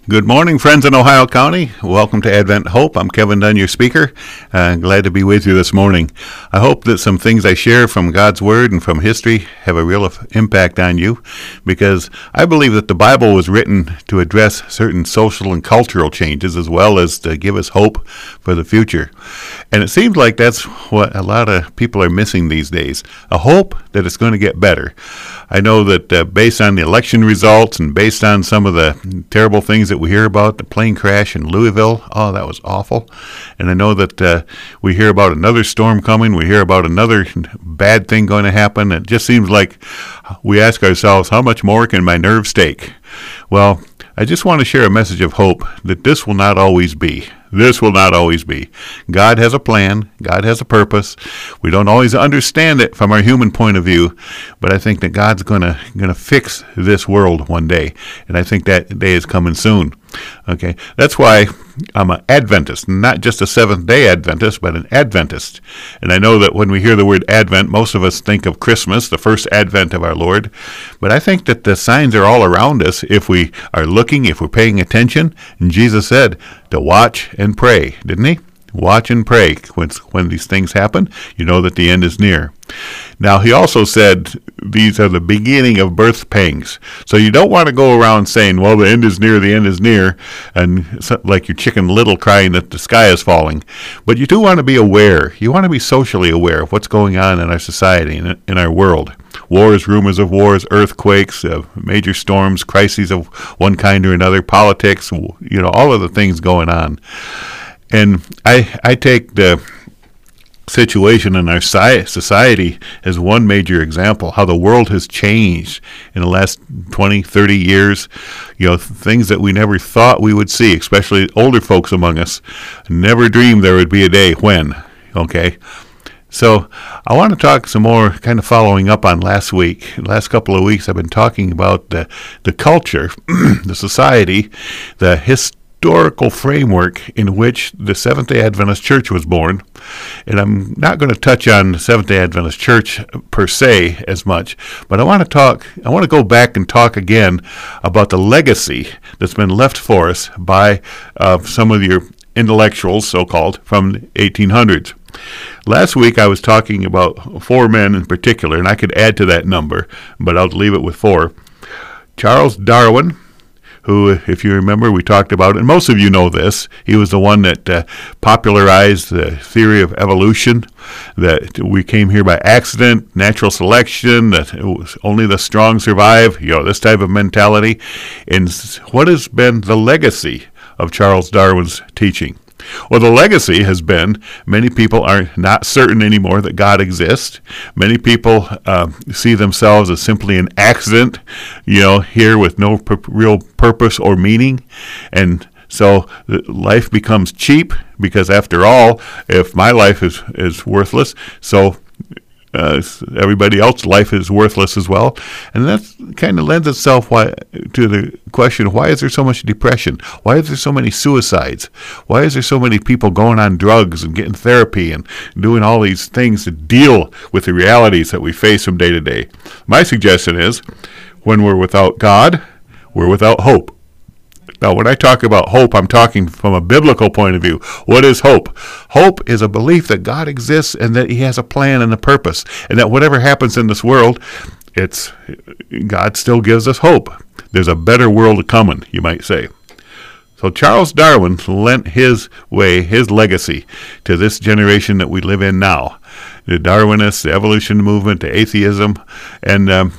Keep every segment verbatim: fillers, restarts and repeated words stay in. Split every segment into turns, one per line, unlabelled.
Good morning, friends in Ohio County. Welcome to Advent Hope. I'm Kevin Dunn, your speaker. Uh, glad to be with you this morning. I hope that some things I share from God's Word and from history have a real impact on you, because I believe that the Bible was written to address certain social and cultural changes as well as to give us hope for the future. And it seems like that's what a lot of people are missing these days, a hope that it's going to get better. I know that uh, based on the election results and based on some of the terrible things that we hear about, the plane crash in Louisville, oh, that was awful. And I know that uh, we hear about another storm coming, we hear about another bad thing going to happen. It just seems like we ask ourselves, how much more can my nerves take? Well, I just want to share a message of hope that this will not always be. This will not always be. God has a plan. God has a purpose. We don't always understand it from our human point of view, but I think that God's going to going to fix this world one day, and I think that day is coming soon. Okay, that's why I'm an Adventist, not just a Seventh-day Adventist, but an Adventist. And I know that when we hear the word Advent, most of us think of Christmas, the first Advent of our Lord. But I think that the signs are all around us if we are looking, if we're paying attention. And Jesus said to watch and pray, didn't he? Watch and pray. When, when these things happen, you know that the end is near. Now, he also said these are the beginning of birth pangs. So you don't want to go around saying, well, the end is near, the end is near, and so, like your chicken little crying that the sky is falling. But you do want to be aware. You want to be socially aware of what's going on in our society and in our world. Wars, rumors of wars, earthquakes, uh, major storms, crises of one kind or another, politics, you know, all of the things going on. And I I take the situation in our society as one major example, how the world has changed in the last twenty, thirty years. You know, things that we never thought we would see, especially older folks among us, never dreamed there would be a day when, okay? So I want to talk some more, kind of following up on last week. The last couple of weeks I've been talking about the, the culture, the society, the history, historical framework in which the Seventh-day Adventist Church was born. And I'm not going to touch on the Seventh-day Adventist Church per se as much, but I want to talk, I want to go back and talk again about the legacy that's been left for us by uh, some of your intellectuals, so-called, from the eighteen hundreds. Last week I was talking about four men in particular, and I could add to that number, but I'll leave it with four. Charles Darwin, who, if you remember, we talked about, and most of you know this, he was the one that uh, popularized the theory of evolution, that we came here by accident, natural selection, that it was only the strong survive, you know, this type of mentality. And what has been the legacy of Charles Darwin's teaching? Well, the legacy has been many people are not certain anymore that God exists. Many people uh, see themselves as simply an accident, you know, here with no pur- real purpose or meaning. And so life becomes cheap because, after all, if my life is, is worthless, so Uh, everybody else's life is worthless as well. And that kind of lends itself why, to the question, why is there so much depression? Why is there so many suicides? Why is there so many people going on drugs and getting therapy and doing all these things to deal with the realities that we face from day to day? My suggestion is, when we're without God, we're without hope. Now, when I talk about hope, I'm talking from a biblical point of view. What is hope? Hope is a belief that God exists and that he has a plan and a purpose, and that whatever happens in this world, it's God still gives us hope. There's a better world coming, you might say. So Charles Darwin lent his way, his legacy, to this generation that we live in now. The Darwinists, the evolution movement, the atheism, and um,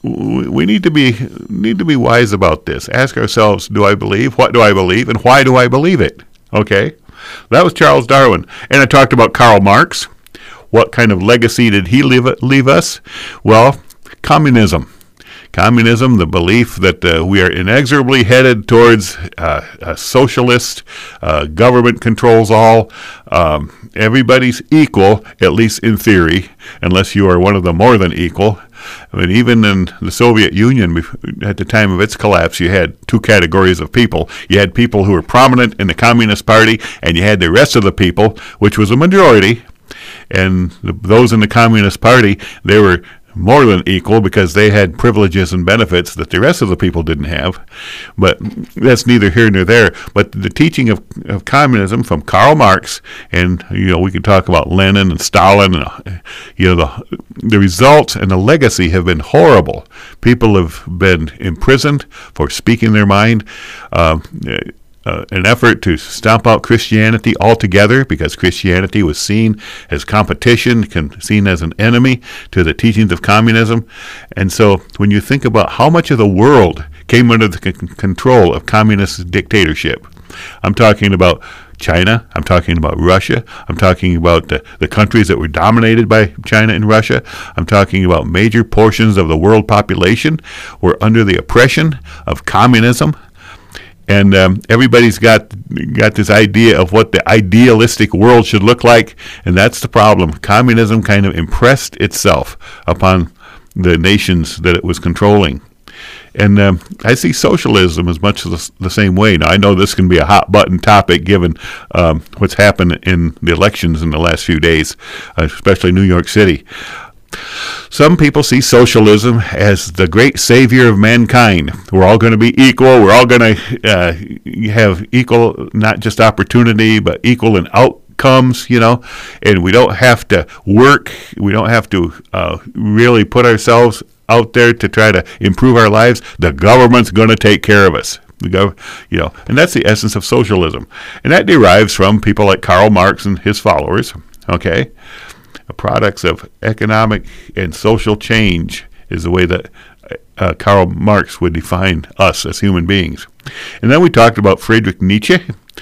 we need to be need to be wise about this. Ask ourselves, do I believe? What do I believe? And why do I believe it? Okay? That was Charles Darwin. And I talked about Karl Marx. What kind of legacy did he leave, leave us? Well, communism. Communism, the belief that uh, we are inexorably headed towards uh, a socialist, uh, government controls all, um, everybody's equal, at least in theory, unless you are one of the more than equal. I mean, even in the Soviet Union, at the time of its collapse, you had two categories of people. You had people who were prominent in the Communist Party, and you had the rest of the people, which was a majority. And the, those in the Communist Party, they were more than equal because they had privileges and benefits that the rest of the people didn't have. But that's neither here nor there. But the teaching of, of communism from Karl Marx, and you know we could talk about Lenin and Stalin, and you know the the results and the legacy have been horrible. People have been imprisoned for speaking their mind. Uh, Uh, an effort to stomp out Christianity altogether because Christianity was seen as competition, con- seen as an enemy to the teachings of communism. And so when you think about how much of the world came under the c- control of communist dictatorship, I'm talking about China, I'm talking about Russia, I'm talking about the, the countries that were dominated by China and Russia, I'm talking about major portions of the world population were under the oppression of communism. And um, everybody's got got this idea of what the idealistic world should look like, and that's the problem. Communism kind of impressed itself upon the nations that it was controlling. And um, I see socialism as much the, the same way. Now, I know this can be a hot-button topic given um, what's happened in the elections in the last few days, uh, especially New York City. Some people see socialism as the great savior of mankind. We're all going to be equal. We're all going to uh, have equal, not just opportunity, but equal in outcomes, you know, and we don't have to work. We don't have to uh, really put ourselves out there to try to improve our lives. The government's going to take care of us. The gov- you know, and that's the essence of socialism. And that derives from people like Karl Marx and his followers, okay? Products of economic and social change is the way that uh, Karl Marx would define us as human beings. And then we talked about Friedrich Nietzsche.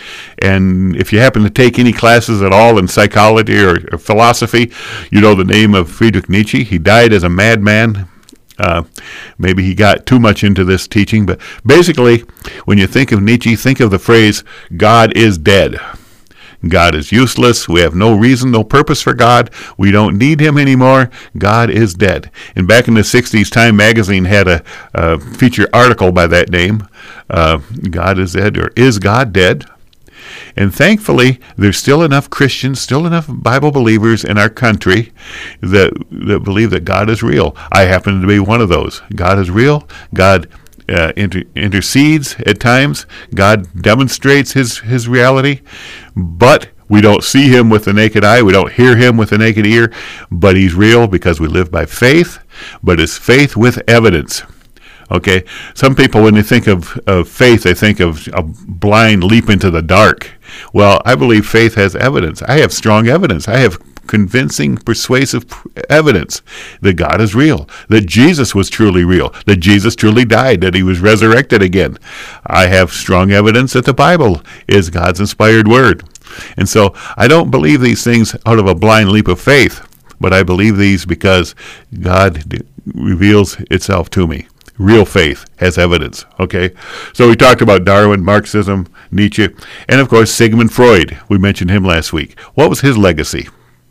And if you happen to take any classes at all in psychology or, or philosophy, you know the name of Friedrich Nietzsche. He died as a madman. Uh, maybe he got too much into this teaching. But basically, when you think of Nietzsche, think of the phrase, God is dead. God is useless. We have no reason, no purpose for God. We don't need him anymore. God is dead. And back in the sixties, Time magazine had a, a feature article by that name, uh, God is dead, or Is God Dead? And thankfully, there's still enough Christians, still enough Bible believers in our country that, that believe that God is real. I happen to be one of those. God is real. God Uh, inter- intercedes at times. God demonstrates his, his reality, but we don't see him with the naked eye. We don't hear him with the naked ear, but he's real because we live by faith, but it's faith with evidence. Okay, some people, when they think of, of faith, they think of a blind leap into the dark. Well, I believe faith has evidence. I have strong evidence. I have convincing, persuasive evidence that God is real, that Jesus was truly real, that Jesus truly died, that he was resurrected again. I have strong evidence that the Bible is God's inspired word. And so I don't believe these things out of a blind leap of faith, but I believe these because God d- reveals itself to me. Real faith has evidence, okay? So we talked about Darwin, Marxism, Nietzsche, and of course Sigmund Freud. We mentioned him last week. What was his legacy?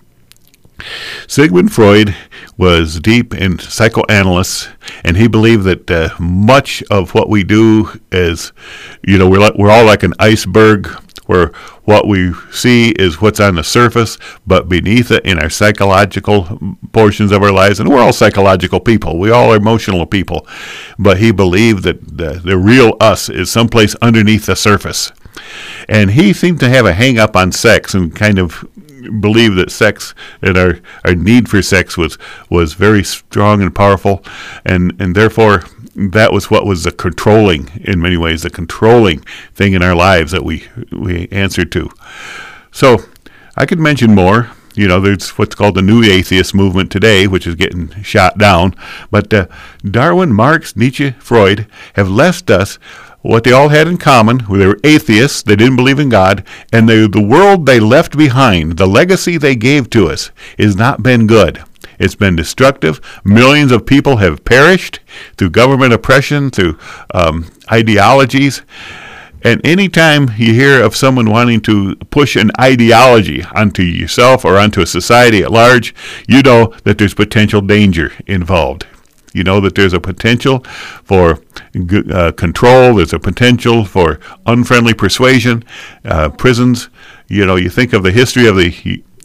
Sigmund Freud was deep in psychoanalysis, and he believed that uh, much of what we do is, you know, we're, like, we're all like an iceberg, where what we see is what's on the surface, but beneath it in our psychological portions of our lives, and we're all psychological people, we all are emotional people, but he believed that the, the real us is someplace underneath the surface. And he seemed to have a hang-up on sex and kind of believe that sex and our, our need for sex was was very strong and powerful, and, and therefore that was what was the controlling, in many ways, the controlling thing in our lives that we we answered to. So I could mention more. You know, there's what's called the New Atheist movement today, which is getting shot down. But uh, Darwin, Marx, Nietzsche, Freud have left us what they all had in common. They were atheists, they didn't believe in God, and they, the world they left behind, the legacy they gave to us, has not been good. It's been destructive. Millions of people have perished through government oppression, through um, ideologies. And anytime you hear of someone wanting to push an ideology onto yourself or onto a society at large, you know that there's potential danger involved. You know that there's a potential for uh, control. There's a potential for unfriendly persuasion, uh, prisons. You know, you think of the history of the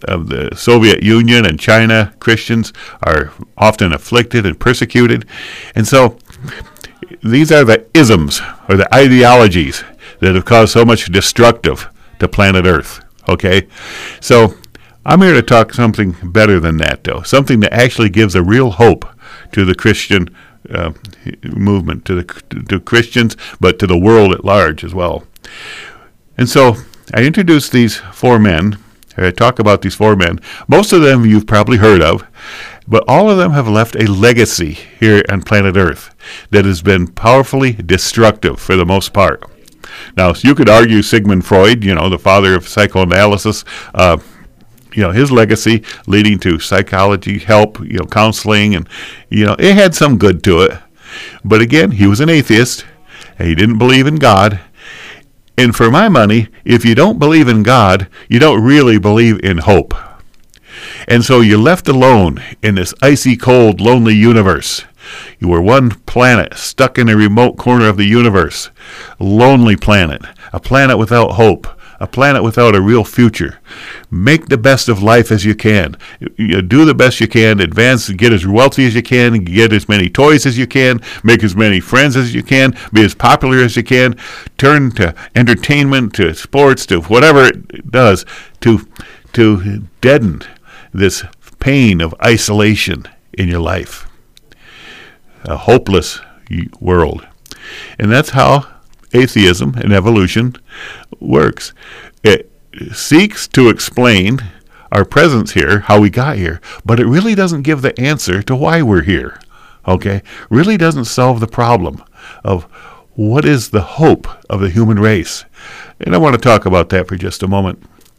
of the Soviet Union and China, Christians are often afflicted and persecuted. And so these are the isms or the ideologies that have caused so much destructive to planet Earth. Okay? So I'm here to talk something better than that, though. Something that actually gives a real hope to the Christian uh, movement, to the to Christians, but to the world at large as well. And so I introduced these four men. I talk about these four men. Most of them you've probably heard of, but all of them have left a legacy here on planet Earth that has been powerfully destructive for the most part. Now, so you could argue Sigmund Freud, you know, the father of psychoanalysis, uh, you know, his legacy leading to psychology help, you know, counseling, and, you know, it had some good to it. But again, he was an atheist, and he didn't believe in God. And for my money, if you don't believe in God, you don't really believe in hope. And so you're left alone in this icy cold, lonely universe. You were one planet stuck in a remote corner of the universe. A lonely planet. A planet without hope. A planet without a real future. Make the best of life as you can. You do the best you can. Advance, get as wealthy as you can. Get as many toys as you can. Make as many friends as you can. Be as popular as you can. Turn to entertainment, to sports, to whatever it does to, to deaden this pain of isolation in your life. A hopeless world. And that's how atheism and evolution works. It seeks to explain our presence here, how we got here, but it really doesn't give the answer to why we're here. Okay? Really doesn't solve the problem of what is the hope of the human race. And I want to talk about that for just a moment.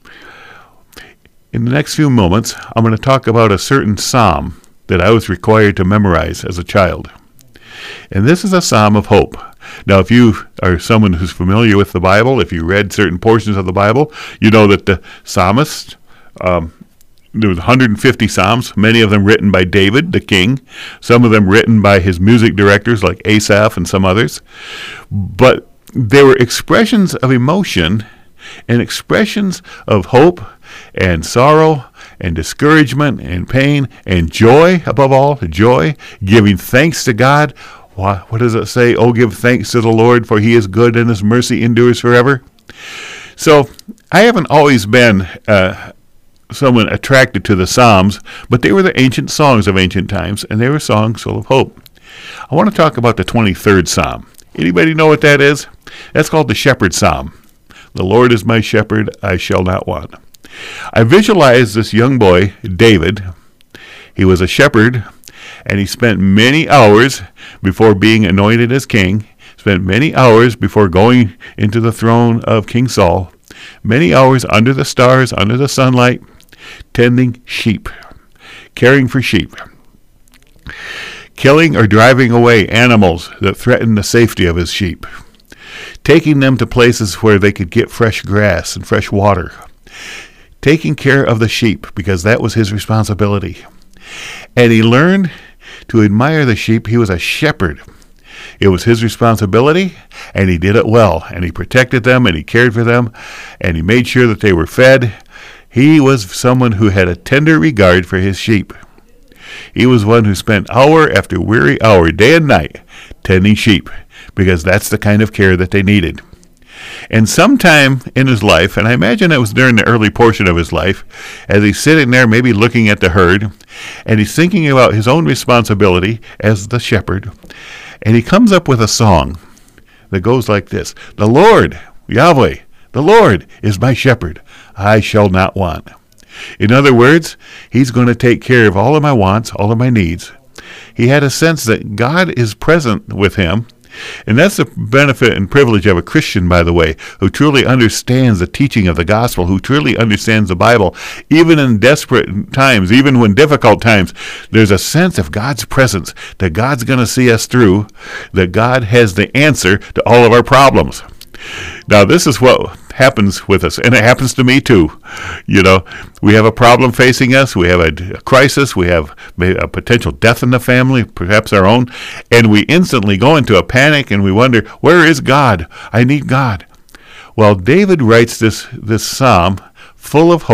In the next few moments, I'm going to talk about a certain psalm that I was required to memorize as a child. And this is a psalm of hope. Now, if you are someone who's familiar with the Bible, if you read certain portions of the Bible, you know that the psalmist, um, there was one hundred fifty psalms, many of them written by David, the king, some of them written by his music directors like Asaph and some others. But they were expressions of emotion and expressions of hope and sorrow and discouragement and pain and joy, above all, joy, giving thanks to God. What, what does it say? Oh, give thanks to the Lord, for he is good and his mercy endures forever. So I haven't always been uh, someone attracted to the Psalms, but they were the ancient songs of ancient times, and they were songs full of hope. I want to talk about the twenty-third Psalm. Anybody know what that is? That's called the Shepherd Psalm. The Lord is my shepherd, I shall not want. I visualize this young boy, David. He was a shepherd, and he spent many hours before being anointed as king, spent many hours before going into the throne of King Saul, many hours under the stars, under the sunlight, tending sheep, caring for sheep, killing or driving away animals that threatened the safety of his sheep, taking them to places where they could get fresh grass and fresh water, taking care of the sheep because that was his responsibility. And he learned to admire the sheep. He was a shepherd. It was his responsibility, and he did it well. And he protected them, and he cared for them, and he made sure that they were fed. He was someone who had a tender regard for his sheep. He was one who spent hour after weary hour, day and night, tending sheep, because that's the kind of care that they needed. And sometime in his life, and I imagine it was during the early portion of his life, as he's sitting there maybe looking at the herd, and he's thinking about his own responsibility as the shepherd, and he comes up with a song that goes like this: The Lord, Yahweh, the Lord is my shepherd, I shall not want. In other words, he's going to take care of all of my wants, all of my needs. He had a sense that God is present with him. And that's the benefit and privilege of a Christian, by the way, who truly understands the teaching of the gospel, who truly understands the Bible. Even in desperate times, even when difficult times, there's a sense of God's presence, that God's going to see us through, that God has the answer to all of our problems. Now, this is what happens with us, and it happens to me too. You know, we have a problem facing us, we have a, a crisis, we have a potential death in the family, perhaps our own, and we instantly go into a panic and we wonder, where is God? I need God. Well, David writes this, this psalm full of hope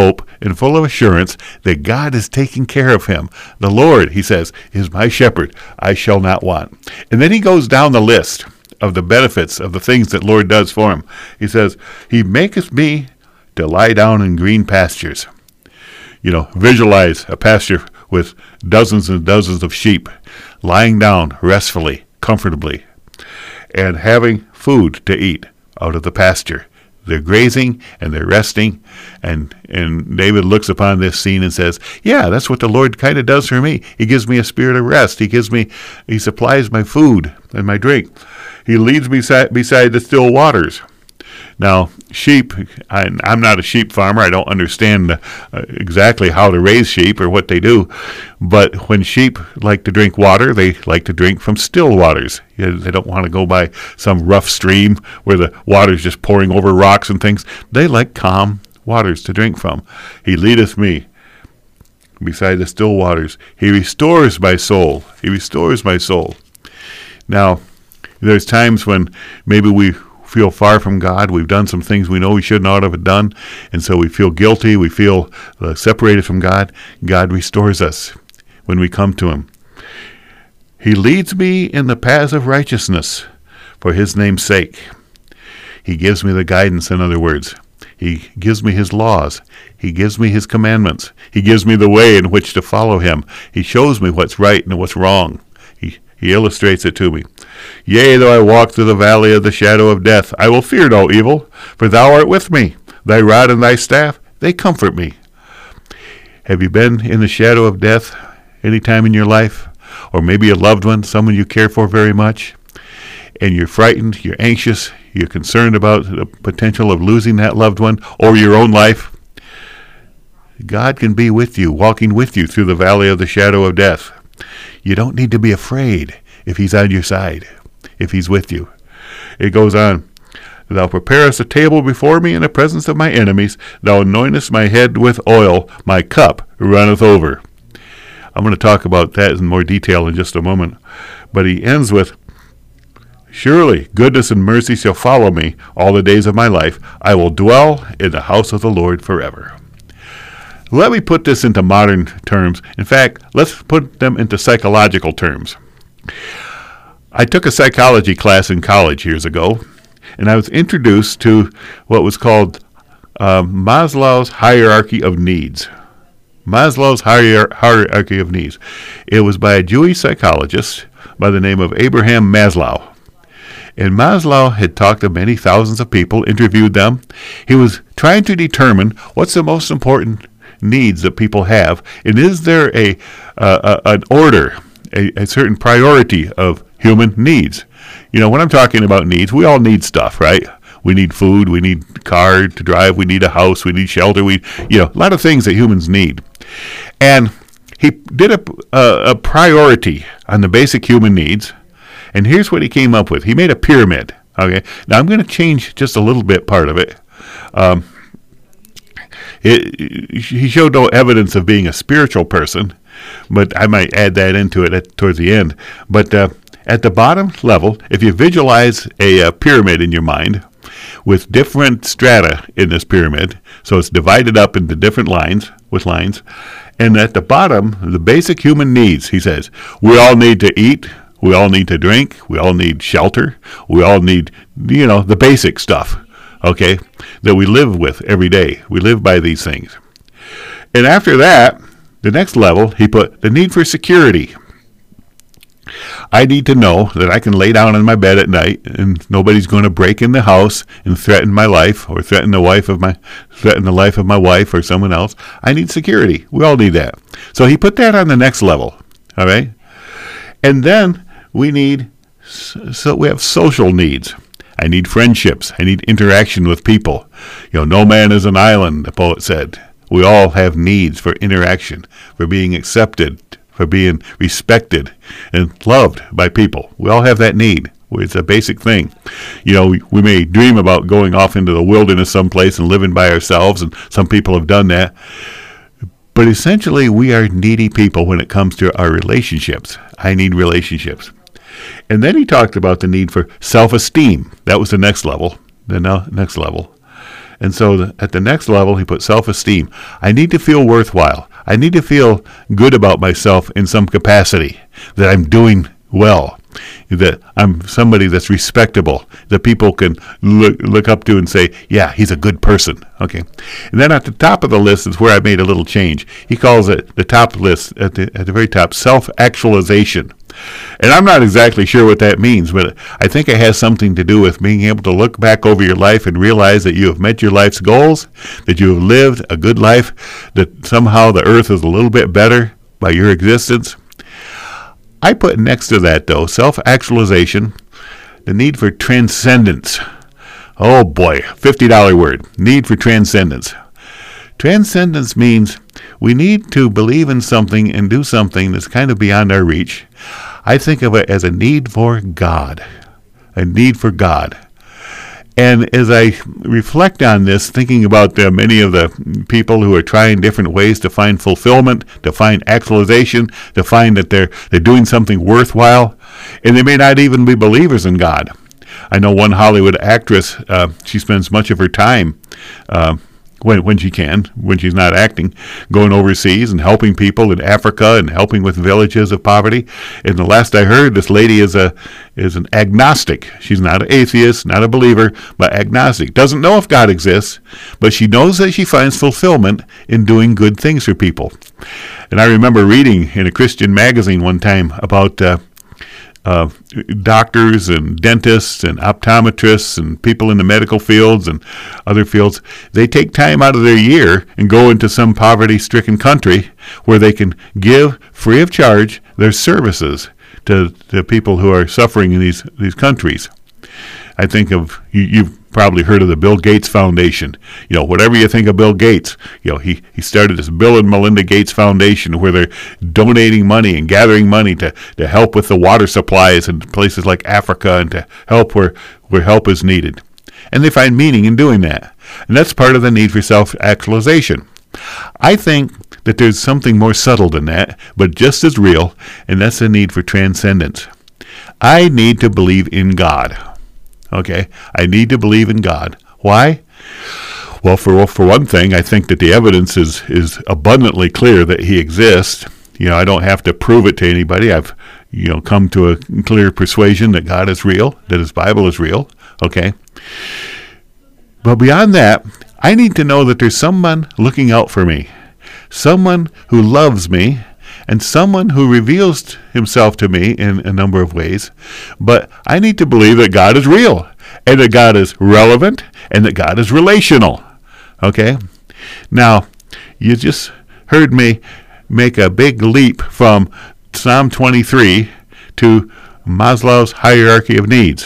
and full of assurance that God is taking care of him. The Lord, he says, is my shepherd. I shall not want. And then he goes down the list of the benefits of the things that Lord does for him. He says, he maketh me to lie down in green pastures. You know, visualize a pasture with dozens and dozens of sheep lying down restfully, comfortably, and having food to eat out of the pasture. They're grazing and they're resting, and and David looks upon this scene and says, yeah, that's what the Lord kind of does for me. He gives me a spirit of rest. He gives me, he supplies my food and my drink. He leads me beside, beside the still waters. Now, sheep, I, I'm not a sheep farmer. I don't understand uh, exactly how to raise sheep or what they do. But when sheep like to drink water, they like to drink from still waters. You know, they don't want to go by some rough stream where the water's just pouring over rocks and things. They like calm waters to drink from. He leadeth me beside the still waters. He restores my soul. He restores my soul. Now, there's times when maybe we feel far from God. We've done some things we know we should not have done, and so we feel guilty. We feel uh, separated from God. God restores us when we come to him. He leads me in the paths of righteousness for his name's sake. He gives me the guidance, in other words. He gives me his laws. He gives me his commandments. He gives me the way in which to follow him. He shows me what's right and what's wrong. He, he illustrates it to me. Yea, though I walk through the valley of the shadow of death, I will fear no evil, for thou art with me. Thy rod and thy staff, they comfort me. Have you been in the shadow of death any time in your life? Or maybe a loved one, someone you care for very much, and you're frightened, you're anxious, you're concerned about the potential of losing that loved one or your own life? God can be with you, walking with you through the valley of the shadow of death. You don't need to be afraid if he's on your side, if he's with you. It goes on, thou preparest a table before me in the presence of my enemies. Thou anointest my head with oil. My cup runneth over. I'm going to talk about that in more detail in just a moment. But he ends with, surely goodness and mercy shall follow me all the days of my life. I will dwell in the house of the Lord forever. Let me put this into modern terms. In fact, let's put them into psychological terms. I took a psychology class in college years ago, and I was introduced to what was called uh, Maslow's hierarchy of needs. Maslow's hier- hierarchy of needs. It was by a Jewish psychologist by the name of Abraham Maslow. And Maslow had talked to many thousands of people, interviewed them. He was trying to determine what's the most important needs that people have, and is there a, uh, a an order, a, a certain priority of human needs. You know, when I'm talking about needs, we all need stuff, right? We need food, we need a car to drive, we need a house, we need shelter, we, you know, a lot of things that humans need. And he did a, a, a priority on the basic human needs, and here's what he came up with. He made a pyramid, okay? Now, I'm going to change just a little bit part of it. Um, It, he showed no evidence of being a spiritual person, but I might add that into it at, towards the end. But uh, at the bottom level, if you visualize a, a pyramid in your mind with different strata in this pyramid, so it's divided up into different lines with lines, and at the bottom, the basic human needs, he says, we all need to eat, we all need to drink, we all need shelter, we all need, you know, the basic stuff. Okay, that we live with every day. We live by these things. And after that, the next level, he put the need for security. I need to know that I can lay down in my bed at night and nobody's going to break in the house and threaten my life or threaten the wife of my threaten the life of my wife or someone else. I need security. We all need that. So he put that on the next level. All right? And then we need so we have social needs. I need friendships. I need interaction with people. You know, no man is an island, the poet said. We all have needs for interaction, for being accepted, for being respected and loved by people. We all have that need. It's a basic thing. You know, we, we may dream about going off into the wilderness someplace and living by ourselves, and some people have done that. But essentially, we are needy people when it comes to our relationships. I need relationships. And then he talked about the need for self-esteem. That was the next level, the no, next level. And so the, at the next level, he put self-esteem. I need to feel worthwhile. I need to feel good about myself in some capacity, that I'm doing well, that I'm somebody that's respectable, that people can look look up to and say, yeah, he's a good person. Okay. And then at the top of the list is where I made a little change. He calls it the top list, at the, at the very top, self-actualization. And I'm not exactly sure what that means, but I think it has something to do with being able to look back over your life and realize that you have met your life's goals, that you have lived a good life, that somehow the earth is a little bit better by your existence. I put next to that, though, self-actualization, the need for transcendence. Oh boy, fifty dollar word, need for transcendence. Transcendence means we need to believe in something and do something that's kind of beyond our reach. I think of it as a need for God, a need for God. And as I reflect on this, thinking about uh, many of the people who are trying different ways to find fulfillment, to find actualization, to find that they're they're doing something worthwhile, and they may not even be believers in God. I know one Hollywood actress, uh, she spends much of her time uh, When, when she can, when she's not acting, going overseas and helping people in Africa and helping with villages of poverty. And the last I heard, this lady is a is an agnostic. She's not an atheist, not a believer, but agnostic. Doesn't know if God exists, but she knows that she finds fulfillment in doing good things for people. And I remember reading in a Christian magazine one time about uh, Uh, doctors and dentists and optometrists and people in the medical fields and other fields. They take time out of their year and go into some poverty-stricken country where they can give free of charge their services to, to people who are suffering in these, these countries. I think of, you, you've probably heard of the Bill Gates Foundation. You know, whatever you think of Bill Gates, you know, he, he started this Bill and Melinda Gates Foundation where they're donating money and gathering money to, to help with the water supplies in places like Africa and to help where, where help is needed. And they find meaning in doing that. And that's part of the need for self-actualization. I think that there's something more subtle than that, but just as real, and that's the need for transcendence. I need to believe in God. Okay, I need to believe in God. Why? Well, for for one thing, I think that the evidence is is abundantly clear that He exists. You know, I don't have to prove it to anybody. I've, you know, come to a clear persuasion that God is real, that His Bible is real. Okay, but beyond that, I need to know that there's someone looking out for me, someone who loves me, and someone who reveals himself to me in a number of ways. But I need to believe that God is real, and that God is relevant, and that God is relational. Okay? Now, you just heard me make a big leap from Psalm twenty-three to Maslow's hierarchy of needs.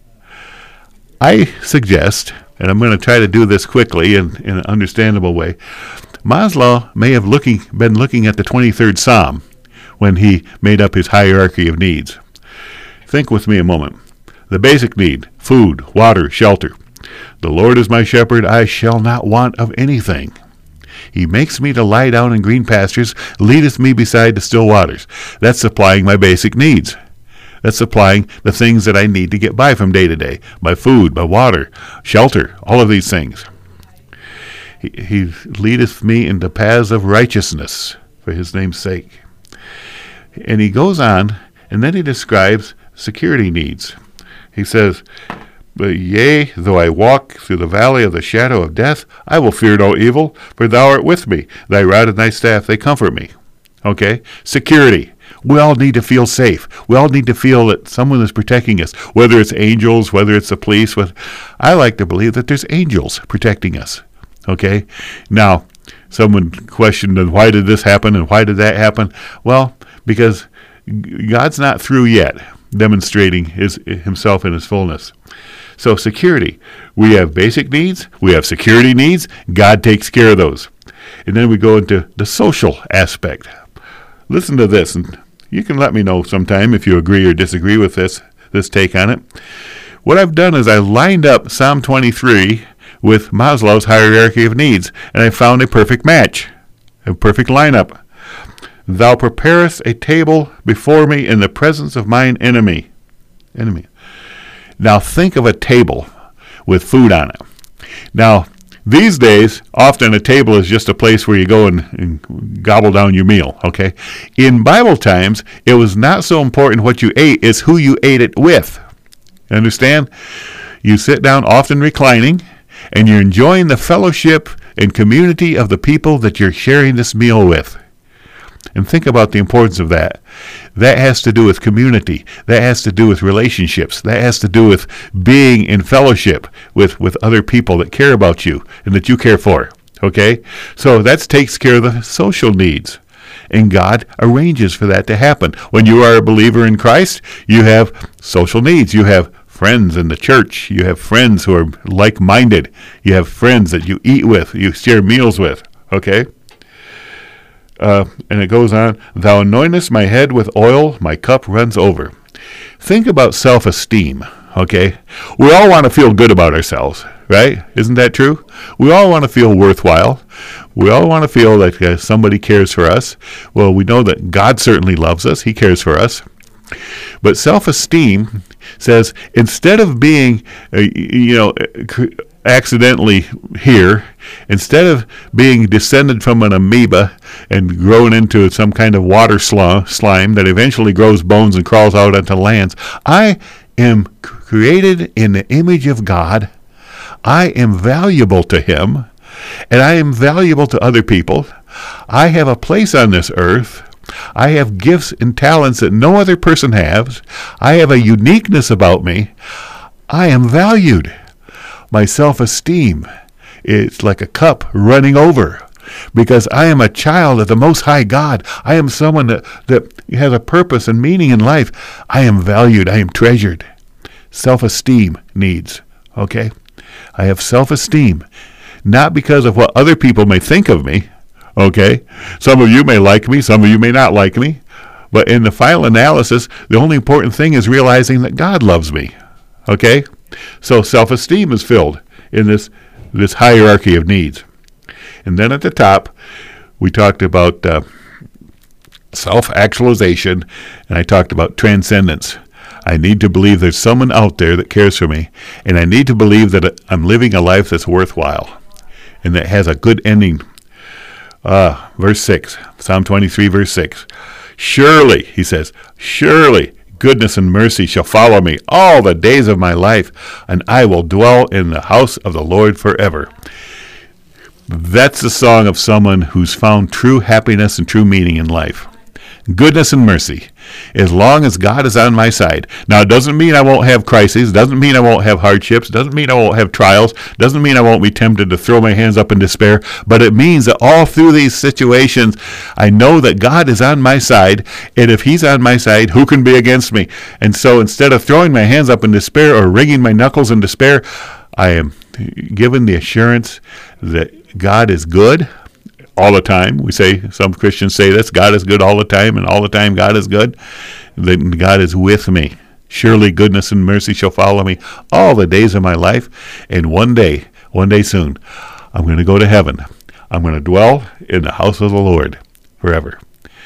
I suggest, and I'm going to try to do this quickly in, in an understandable way, Maslow may have looking, been looking at the twenty-third Psalm when he made up his hierarchy of needs. Think with me a moment. The basic need, food, water, shelter. The Lord is my shepherd, I shall not want of anything. He makes me to lie down in green pastures, leadeth me beside the still waters. That's supplying my basic needs. That's supplying the things that I need to get by from day to day. My food, my water, shelter, all of these things. He, he leadeth me into paths of righteousness for His name's sake. And he goes on, and then he describes security needs. He says, Yea, though I walk through the valley of the shadow of death, I will fear no evil, for thou art with me. Thy rod and thy staff, they comfort me. Okay? Security. We all need to feel safe. We all need to feel that someone is protecting us, whether it's angels, whether it's the police. Whether, I like to believe that there's angels protecting us. Okay? Now, someone questioned, why did this happen and why did that happen? Well, because God's not through yet demonstrating his himself in his fullness. So security. We have basic needs. We have security needs. God takes care of those. And then we go into the social aspect. Listen to this, and you can let me know sometime if you agree or disagree with this, this take on it. What I've done is I lined up Psalm twenty-three with Maslow's hierarchy of needs, and I found a perfect match, a perfect lineup. Thou preparest a table before me in the presence of mine enemy. Enemy. Now think of a table with food on it. Now, These days, often a table is just a place where you go and, and gobble down your meal, okay? In Bible times, it was not so important what you ate, it's who you ate it with. Understand? You sit down, often reclining, and you're enjoying the fellowship and community of the people that you're sharing this meal with. And think about the importance of that. That has to do with community. That has to do with relationships. That has to do with being in fellowship with, with other people that care about you and that you care for. Okay? So that takes care of the social needs. And God arranges for that to happen. When you are a believer in Christ, you have social needs. You have friends in the church. You have friends who are like-minded. You have friends that you eat with, you share meals with. Okay? Uh, and it goes on, thou anointest my head with oil, my cup runs over. Think about self-esteem, okay? We all want to feel good about ourselves, right? Isn't that true? We all want to feel worthwhile. We all want to feel like uh, somebody cares for us. Well, we know that God certainly loves us. He cares for us. But self-esteem says, instead of being, uh, you know, accidentally here, instead of being descended from an amoeba and grown into some kind of water slime that eventually grows bones and crawls out onto lands, I am created in the image of God. I am valuable to Him, and I am valuable to other people. I have a place on this earth. I have gifts and talents that no other person has. I have a uniqueness about me. I am valued. My self-esteem is like a cup running over because I am a child of the Most High God. I am someone that, that has a purpose and meaning in life. I am valued. I am treasured. Self-esteem needs, okay? I have self-esteem, not because of what other people may think of me, okay? Some of you may like me. Some of you may not like me. But in the final analysis, the only important thing is realizing that God loves me, okay? So self-esteem is filled in this, this hierarchy of needs. And then at the top, we talked about uh, self-actualization, and I talked about transcendence. I need to believe there's someone out there that cares for me, and I need to believe that I'm living a life that's worthwhile and that has a good ending. Uh, verse six, Psalm twenty-three, verse six. Surely, he says, surely goodness and mercy shall follow me all the days of my life, and I will dwell in the house of the Lord forever. That's the song of someone who's found true happiness and true meaning in life. Goodness and mercy, as long as God is on my side. Now, it doesn't mean I won't have crises, doesn't mean I won't have hardships, doesn't mean I won't have trials, doesn't mean I won't be tempted to throw my hands up in despair, but it means that all through these situations, I know that God is on my side, and if He's on my side, who can be against me? And so instead of throwing my hands up in despair or wringing my knuckles in despair, I am given the assurance that God is good all the time. We say, some Christians say this, God is good all the time, and all the time God is good. Then God is with me. Surely goodness and mercy shall follow me all the days of my life. And one day, one day soon, I'm going to go to heaven. I'm going to dwell in the house of the Lord forever.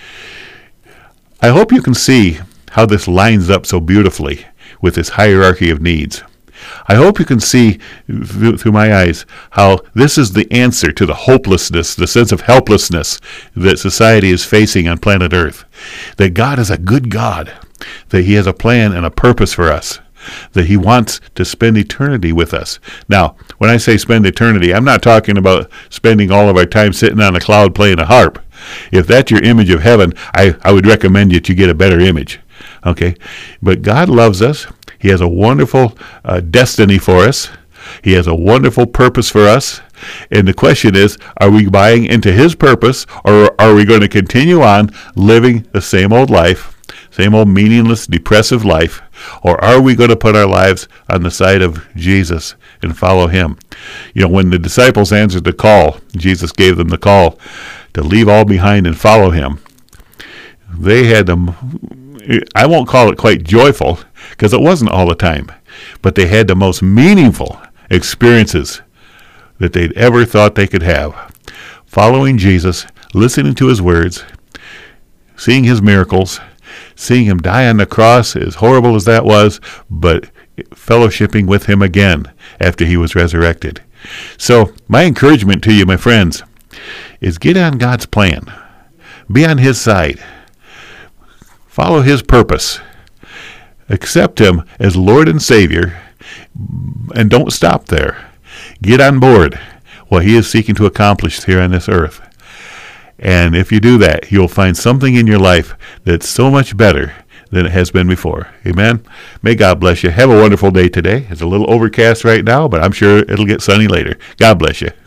I hope you can see how this lines up so beautifully with this hierarchy of needs. I hope you can see through my eyes how this is the answer to the hopelessness, the sense of helplessness that society is facing on planet Earth. That God is a good God, that He has a plan and a purpose for us, that He wants to spend eternity with us. Now, when I say spend eternity, I'm not talking about spending all of our time sitting on a cloud playing a harp. If that's your image of heaven, I, I would recommend you to get a better image. Okay? But God loves us. He has a wonderful uh, destiny for us. He has a wonderful purpose for us. And the question is, are we buying into His purpose, or are we going to continue on living the same old life, same old meaningless, depressive life, or are we going to put our lives on the side of Jesus and follow Him? You know, when the disciples answered the call, Jesus gave them the call to leave all behind and follow Him. They had them, I won't call it quite joyful, because it wasn't all the time, but they had the most meaningful experiences that they'd ever thought they could have. Following Jesus, listening to His words, seeing His miracles, seeing Him die on the cross, as horrible as that was, but fellowshipping with Him again after He was resurrected. So my encouragement to you, my friends, is get on God's plan. Be on his side. Follow his purpose. Accept him as Lord and Savior, and don't stop there. Get on board what he is seeking to accomplish here on this earth. And if you do that, you'll find something in your life that's so much better than it has been before. Amen? May God bless you. Have a wonderful day today. It's a little overcast right now, but I'm sure it'll get sunny later. God bless you.